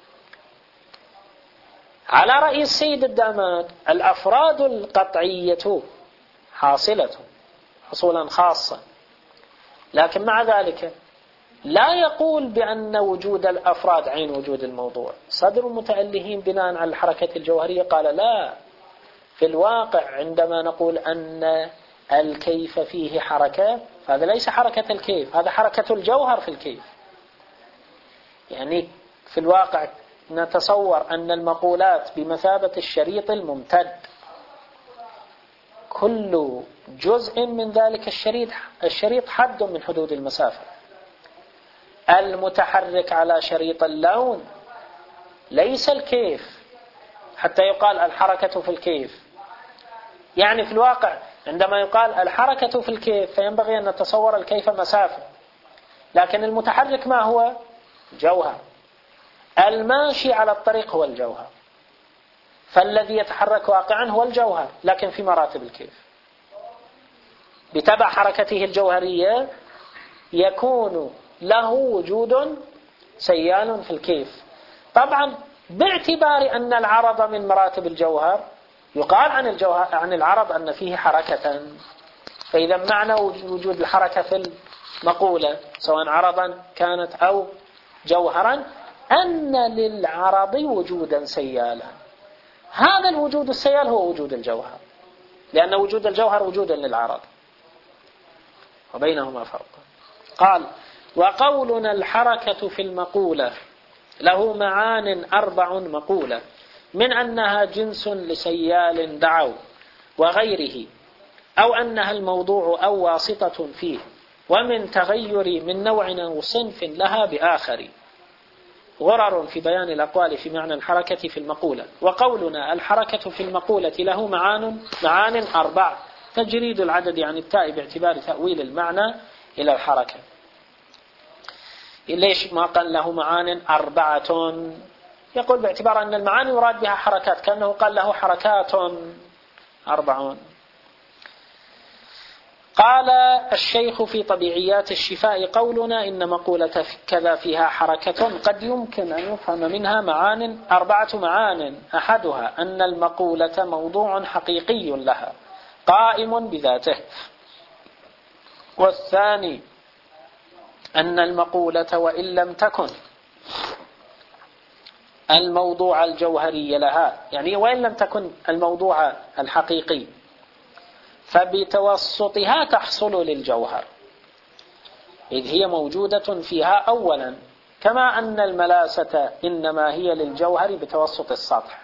على رأي السيد الداماد الأفراد القطعية حاصلة حصولا خاصا، لكن مع ذلك لا يقول بأن وجود الأفراد عين وجود الموضوع. صدر المتألهين بناء على الحركة الجوهرية قال لا، في الواقع عندما نقول أن الكيف فيه حركة فهذا ليس حركة الكيف، هذا حركة الجوهر في الكيف. يعني في الواقع نتصور أن المقولات بمثابة الشريط الممتد، كل جزء من ذلك الشريط الشريط حد من حدود المسافة. المتحرك على شريط اللون ليس الكيف حتى يقال الحركة في الكيف. يعني في الواقع عندما يقال الحركة في الكيف فينبغي أن نتصور الكيف مسافة، لكن المتحرك ما هو؟ جوهر. الماشي على الطريق هو الجوهر، فالذي يتحرك واقعا هو الجوهر لكن في مراتب الكيف. بتبع حركته الجوهرية يكون له وجود سيال في الكيف. طبعا باعتبار أن العرض من مراتب الجوهر يقال عن الجوهر عن العرض أن فيه حركة، فإذا معنى وجود الحركة في المقولة سواء عرضا كانت أو جوهرا أن للعرض وجودا سيالا. هذا الوجود السيال هو وجود الجوهر، لأن وجود الجوهر وجودا للعرض وبينهما فرق. قال: وقولنا الحركة في المقولة له معان أربع مقولة، من أنها جنس لسيال دعوا وغيره، أو أنها الموضوع أو واسطة فيه، ومن تغير من نوع أو صنف لها بآخر. غرر في بيان الأقوال في معنى الحركة في المقولة. وقولنا الحركة في المقولة له معان معان أربع، تجريد العدد عن التاء باعتبار تأويل المعنى إلى الحركة. ليش ما قال له معان أربعة؟ يقول باعتبار أن المعاني يراد بها حركات، كأنه قال له حركات أربعون. قال الشيخ في طبيعيات الشفاء: قولنا إن مقولة كذا فيها حركة قد يمكن أن يفهم منها معان أربعة معان. أحدها أن المقولة موضوع حقيقي لها قائم بذاته، والثاني أن المقولة وإن لم تكن الموضوع الجوهري لها، يعني وإن لم تكن الموضوع الحقيقي، فبتوسطها تحصل للجوهر، إذ هي موجودة فيها أولا، كما أن الملاسة إنما هي للجوهر بتوسط السطح.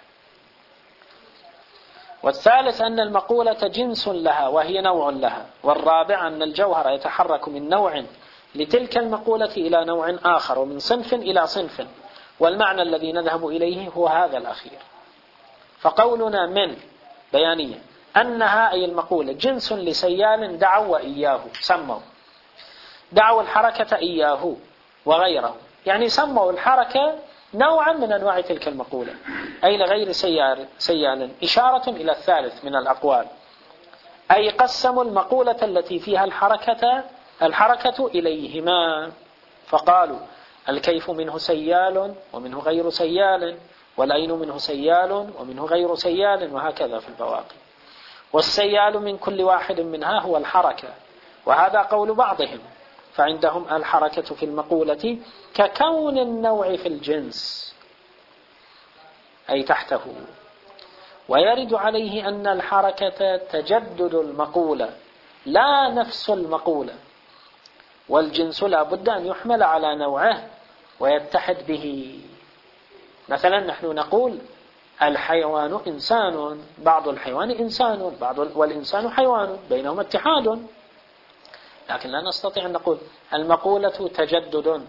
والثالث أن المقولة جنس لها وهي نوع لها. والرابع أن الجوهر يتحرك من نوع لتلك المقولة إلى نوع آخر، ومن صنف إلى صنف، والمعنى الذي نذهب إليه هو هذا الأخير. فقولنا من بيانية أنها أي المقولة جنس لسيال دعوا وإياه، سموا دعوا الحركة إياه وغيره، يعني سموا الحركة نوعا من أنواع تلك المقولة، أي لغير سيال, سيال إشارة إلى الثالث من الأقوال، أي قسموا المقولة التي فيها الحركة الحركة إليهما، فقالوا الكيف منه سيال ومنه غير سيال، والعين منه سيال ومنه غير سيال، وهكذا في البواقي. والسيال من كل واحد منها هو الحركة، وهذا قول بعضهم، فعندهم الحركة في المقولة ككون النوع في الجنس أي تحته. ويرد عليه أن الحركة تجدد المقولة لا نفس المقولة، والجنس لا بد أن يحمل على نوعه ويتحد به. مثلا نحن نقول الحيوان إنسان، بعض الحيوان إنسان، بعض والإنسان حيوان، بينهما اتحاد، لكن لا نستطيع أن نقول المقولة تجدد،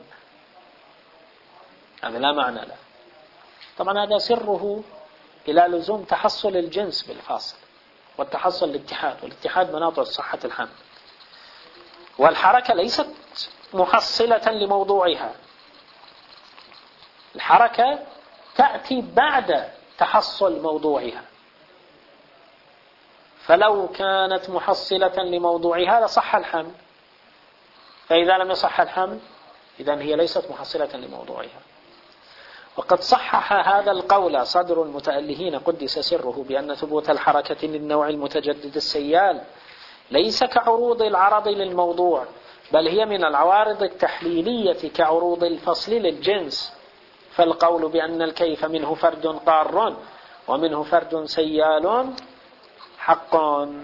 هذا لا معنى له. طبعا هذا سره إلى لزوم تحصل الجنس بالفاصل، والتحصل الاتحاد، والاتحاد مناط صحة الحمل. والحركة ليست محصلة لموضوعها، الحركة تأتي بعد تحصل موضوعها، فلو كانت محصلة لموضوعها لصح الحمل، فإذا لم يصح الحمل إذن هي ليست محصلة لموضوعها. وقد صحح هذا القول صدر المتألهين قدس سره بأن ثبوت الحركة للنوع المتجدد السيال ليس كعروض العرض للموضوع، بل هي من العوارض التحليلية كعروض الفصل للجنس. فالقول بأن الكيف منه فرد قار ومنه فرد سيال حق.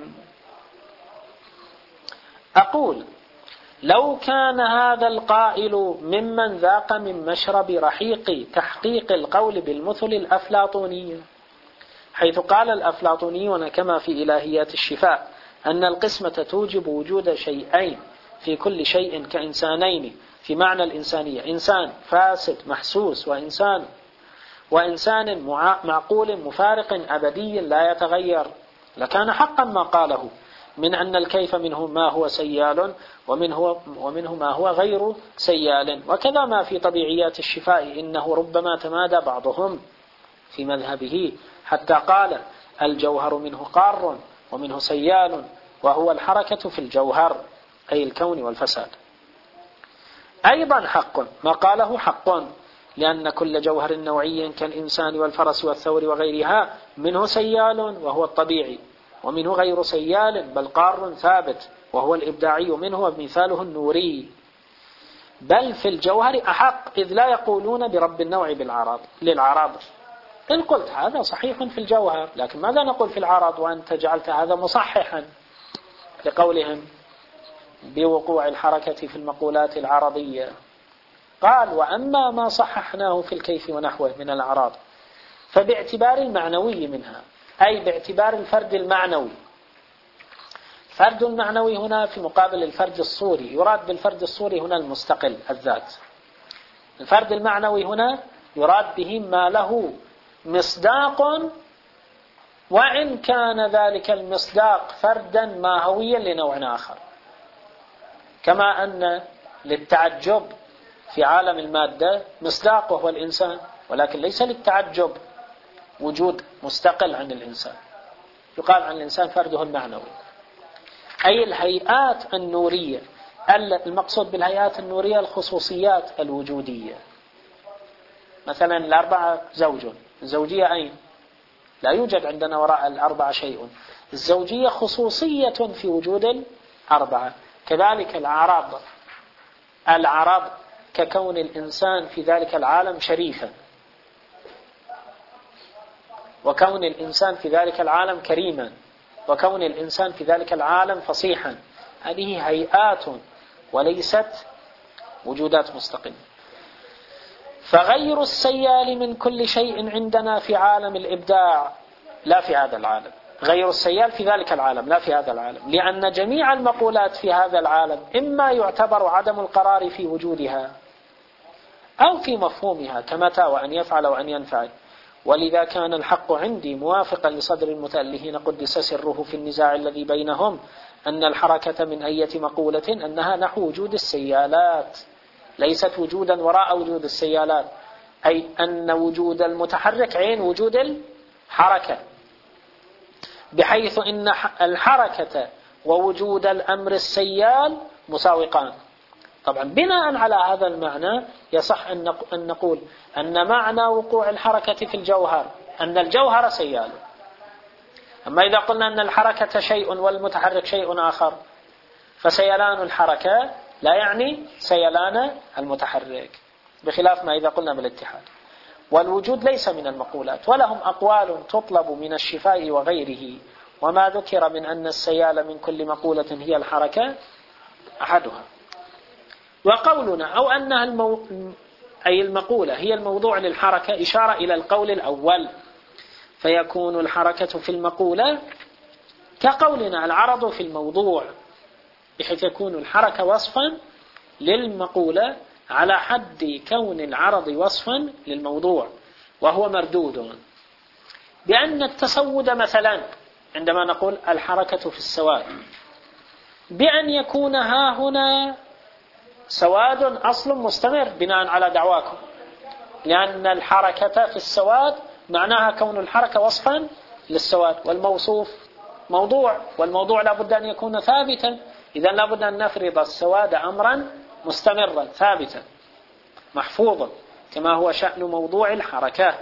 أقول لو كان هذا القائل ممن ذاق من مشرب رحيق تحقيق القول بالمثل الأفلاطوني، حيث قال الأفلاطونيون كما في إلهيات الشفاء أن القسمة توجب وجود شيئين في كل شيء كإنسانين في معنى الإنسانية، إنسان فاسد محسوس وإنسان وإنسان معقول مفارق أبدي لا يتغير، لكان حقا ما قاله من أن الكيف منه ما هو سيال ومنه, ومنه ما هو غير سيال. وكذا ما في طبيعيات الشفاء إنه ربما تمادى بعضهم في مذهبه حتى قال الجوهر منه قار ومنه سيال، وهو الحركة في الجوهر أي الكون والفساد. أيضا حق، ما قاله حق، لأن كل جوهر نوعي كالإنسان والفرس والثور وغيرها منه سيال وهو الطبيعي، ومنه غير سيال بل قار ثابت وهو الإبداعي منه، ومثاله النوري. بل في الجوهر أحق، إذ لا يقولون برب النوع بالعرض للعرض. إن قلت هذا صحيح في الجوهر، لكن ماذا نقول في العرض وأنت جعلت هذا مصححا لقولهم بوقوع الحركة في المقولات العرضية؟ قال: وأما ما صححناه في الكيف ونحوه من الأعراض فباعتبار المعنوي منها، أي باعتبار الفرد المعنوي. فرد المعنوي هنا في مقابل الفرد الصوري، يراد بالفرد الصوري هنا المستقل الذات. الفرد المعنوي هنا يراد به ما له مصداق، وإن كان ذلك المصداق فردا ماهويا لنوع آخر، كما أن للتعجب في عالم المادة مصداق وهو الإنسان، ولكن ليس للتعجب وجود مستقل عن الإنسان، يقال عن الإنسان فرده المعنوي. أي الهيئات النورية، المقصود بالهيئات النورية الخصوصيات الوجودية. مثلا الأربعة زوج، الزوجية أين؟ لا يوجد عندنا وراء الأربعة شيء. الزوجية خصوصية في وجود الأربعة. كذلك العرض، العرض ككون الإنسان في ذلك العالم شريفا، وكون الإنسان في ذلك العالم كريما، وكون الإنسان في ذلك العالم فصيحا. هذه هيئات وليست وجودات مستقلة. فغير السيال من كل شيء عندنا في عالم الإبداع لا في هذا العالم، غير السيال في ذلك العالم لا في هذا العالم، لأن جميع المقولات في هذا العالم إما يعتبر عدم القرار في وجودها أو في مفهومها كمتى وأن يفعل وأن ينفعل. ولذا كان الحق عندي موافقا لصدر المتألهين قدس سره في النزاع الذي بينهم أن الحركة من أية مقولة أنها نحو وجود السيالات، ليست وجودا وراء وجود السيالات، أي أن وجود المتحرك عين وجود الحركة، بحيث أن الحركة ووجود الأمر السيال مساوقان. طبعا بناء على هذا المعنى يصح أن نقول أن معنى وقوع الحركة في الجوهر أن الجوهر سيال. أما إذا قلنا أن الحركة شيء والمتحرك شيء آخر، فسيلان الحركة لا يعني سيلان المتحرك، بخلاف ما إذا قلنا بالاتحاد. والوجود ليس من المقولات، ولهم أقوال تطلب من الشفاء وغيره، وما ذكر من أن السيال من كل مقولة هي الحركة أحدها. وقولنا أو أنها المو... أي المقولة هي الموضوع للحركة إشارة إلى القول الأول، فيكون الحركة في المقولة كقولنا العرض في الموضوع، بحيث يكون الحركة وصفا للمقولة على حد كون العرض وصفا للموضوع، وهو مردود. بأن التسود مثلا عندما نقول الحركة في السواد، بأن يكون ها هنا سواد أصل مستمر بناء على دعواكم، لأن الحركة في السواد معناها كون الحركة وصفا للسواد، والموصوف موضوع، والموضوع لابد أن يكون ثابتا. إذن لابد أن نفرض السواد أمرا مستمرا ثابتا محفوظا، كما هو شأن موضوع الحركة.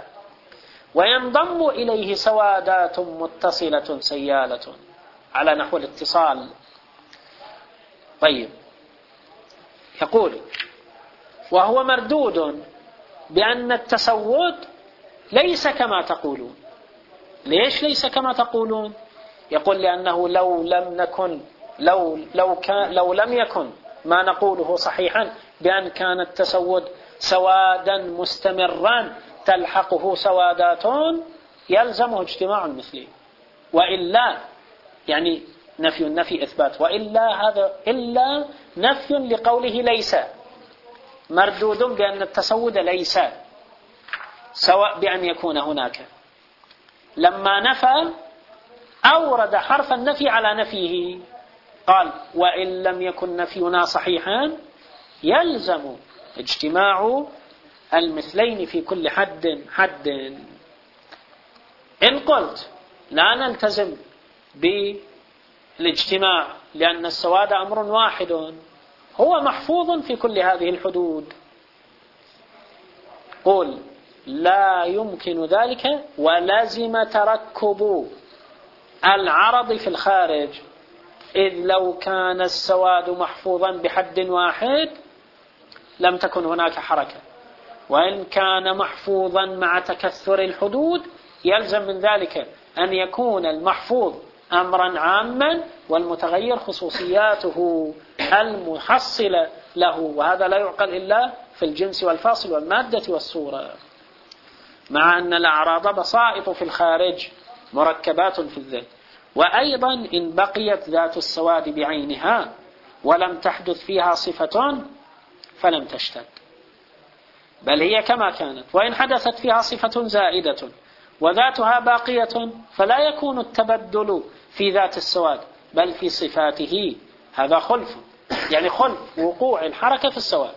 وينضم إليه سوادات متصلة سيالة على نحو الاتصال. طيب، يقول وهو مردود بأن التسود ليس كما تقولون. ليش ليس كما تقولون؟ يقول لأنه لو لم نكن لو لو كان لو لم يكن ما نقوله صحيحا بأن كان التسود سوادا مستمرا تلحقه سوادات يلزمه اجتماع المثلي، وإلا يعني نفي النفي إثبات، وإلا هذا إلا نفي لقوله ليس، مردود بأن التسود ليس، سواء بأن يكون هناك. لما نفى أورد حرف النفي على نفيه، قال وإن لم يكن نفينا صحيحا يلزم اجتماع المثلين في كل حد حد. إن قلت لا نلتزم بالاجتماع لأن السواد أمر واحد، هو محفوظ في كل هذه الحدود. قل لا يمكن ذلك ولازم تركب العرض في الخارج، إذ لو كان السواد محفوظا بحد واحد لم تكن هناك حركة، وإن كان محفوظا مع تكثر الحدود يلزم من ذلك أن يكون المحفوظ أمرا عاما والمتغير خصوصياته المحصلة له، وهذا لا يعقل إلا في الجنس والفاصل والمادة والصورة، مع أن الأعراض بسائط في الخارج مركبات في الذهن. وأيضا إن بقيت ذات السواد بعينها ولم تحدث فيها صفة فلم تشتد، بل هي كما كانت، وإن حدثت فيها صفة زائدة وذاتها باقية فلا يكون التبدل في ذات السواد بل في صفاته. هذا خلف، يعني خلف وقوع الحركة في السواد.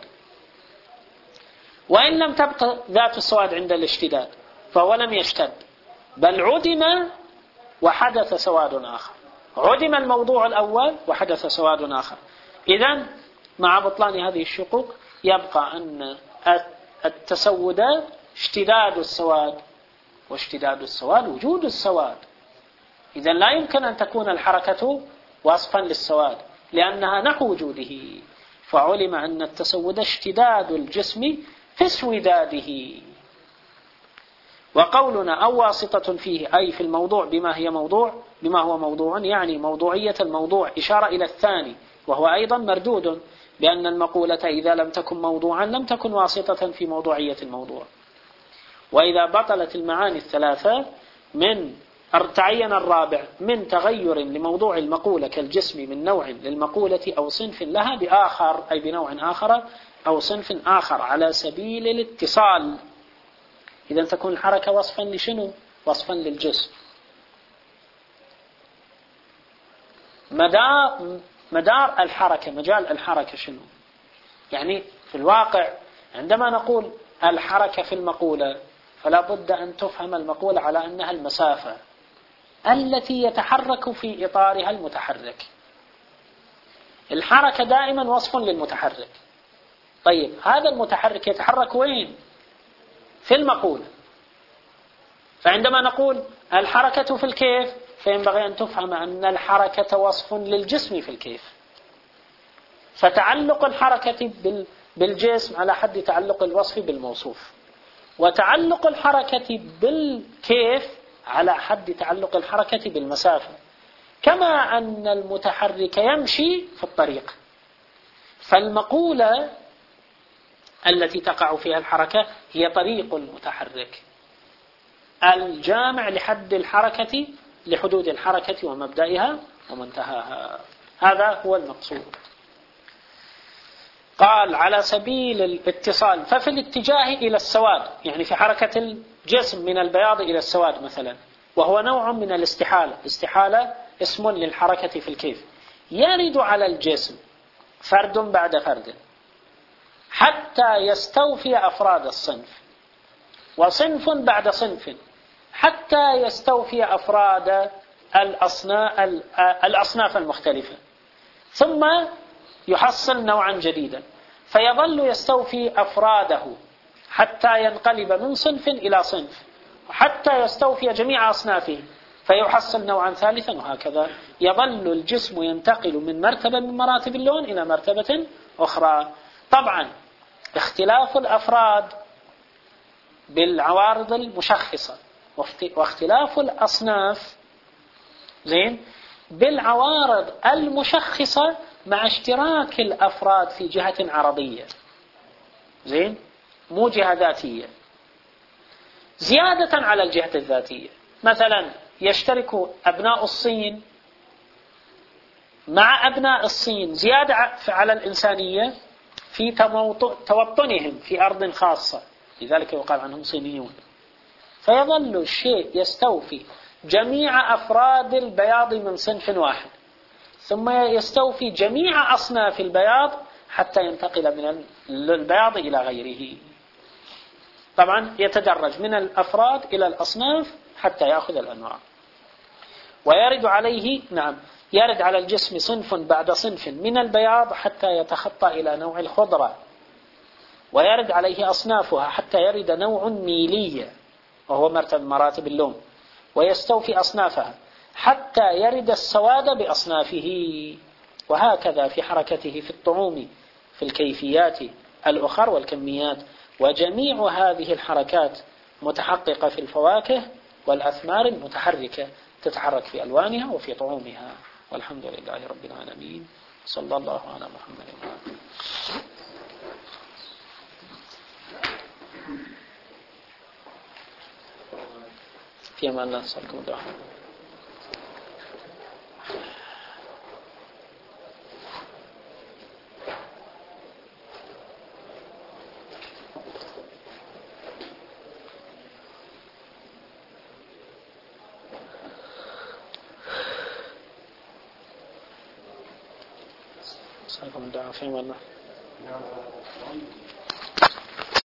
وإن لم تبقى ذات السواد عند الاشتداد فهو لم يشتد بل عدم وحدث سواد آخر، عدم الموضوع الأول وحدث سواد آخر. إذن مع بطلان هذه الشقوق يبقى أن التسود اشتداد السواد، واشتداد السواد وجود السواد. إذن لا يمكن أن تكون الحركة وصفا للسواد لأنها نحو وجوده، فعلم أن التسود اشتداد الجسم في اسوداده. وقولنا أو واسطة فيه أي في الموضوع بما هي موضوع بما هو موضوع، يعني موضوعية الموضوع، إشارة إلى الثاني، وهو أيضا مردود بأن المقولة إذا لم تكن موضوعا لم تكن واسطة في موضوعية الموضوع. وإذا بطلت المعاني الثلاثة من تعين الرابع من تغير لموضوع المقولة كالجسم من نوع للمقولة أو صنف لها بآخر، أي بنوع آخر أو صنف آخر على سبيل الاتصال. إذن تكون الحركة وصفا لشنو؟ وصفا للجسم. مدار مدار الحركة، مجال الحركة شنو؟ يعني في الواقع عندما نقول الحركة في المقولة فلا بد أن تفهم المقولة على أنها المسافة التي يتحرك في إطارها المتحرك. الحركة دائما وصف للمتحرك. طيب هذا المتحرك يتحرك وين؟ في المقولة. فعندما نقول الحركة في الكيف فينبغي أن تفهم أن الحركة وصف للجسم في الكيف، فتعلق الحركة بالجسم على حد تعلق الوصف بالموصوف، وتعلق الحركة بالكيف على حد تعلق الحركة بالمسافة، كما أن المتحرك يمشي في الطريق. فالمقولة التي تقع فيها الحركة هي طريق المتحرك الجامع لحد الحركة لحدود الحركة ومبدئها ومنتهاها. هذا هو المقصود. قال على سبيل الاتصال، ففي الاتجاه إلى السواد، يعني في حركة الجسم من البياض إلى السواد مثلا، وهو نوع من الاستحالة. الاستحالة اسم للحركة في الكيف، يرد على الجسم فرد بعد فرد حتى يستوفي أفراد الصنف، وصنف بعد صنف حتى يستوفي أفراد الأصناف المختلفة، ثم يحصل نوعا جديدا، فيظل يستوفي أفراده حتى ينقلب من صنف إلى صنف، حتى يستوفي جميع أصنافه فيحصل نوعا ثالثا، وهكذا يظل الجسم ينتقل من مرتبة من مراتب اللون إلى مرتبة أخرى. طبعا اختلاف الأفراد بالعوارض المشخصة، واختلاف الأصناف زين بالعوارض المشخصة مع اشتراك الأفراد في جهة عرضية زين مو جهة ذاتية، زيادة على الجهة الذاتية. مثلا يشترك أبناء الصين مع أبناء الصين زيادة على الإنسانية في توطنهم في أرض خاصة، لذلك يقال عنهم صينيون. فيظل الشيء يستوفي جميع أفراد البياض من صنف واحد، ثم يستوفي جميع أصناف البياض حتى ينتقل من البياض إلى غيره. طبعا يتدرج من الأفراد إلى الأصناف حتى يأخذ الأنواع. ويرد عليه نعم يرد على الجسم صنف بعد صنف من البياض حتى يتخطى إلى نوع الخضرة، ويرد عليه أصنافها حتى يرد نوع نيلي وهو مرتب مراتب اللون، ويستوفي أصنافها حتى يرد السواد بأصنافه، وهكذا في حركته في الطعوم في الكيفيات الأخر والكميات. وجميع هذه الحركات متحققة في الفواكه والأثمار المتحركة، تتحرك في ألوانها وفي طعومها. والحمد لله رب العالمين، صلى الله على محمد وعلى في أمان الله. نسألكم الدعاء. نسألكم الدعاء في أمان الله.